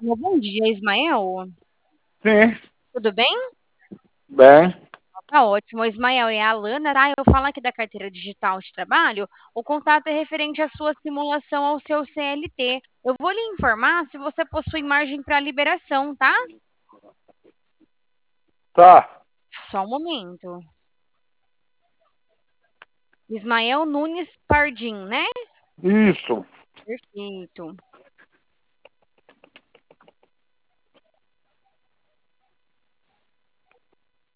Bom dia, Ismael. Sim, Tudo bem? bem. Tá ótimo. Ismael, é a Alana, tá? Eu falo aqui da carteira digital de trabalho. O contato é referente à sua simulação ao seu CLT. Eu vou lhe informar se você possui margem para liberação, tá? Tá, Só um momento. Ismael Nunes Pardim, né? isso. Perfeito.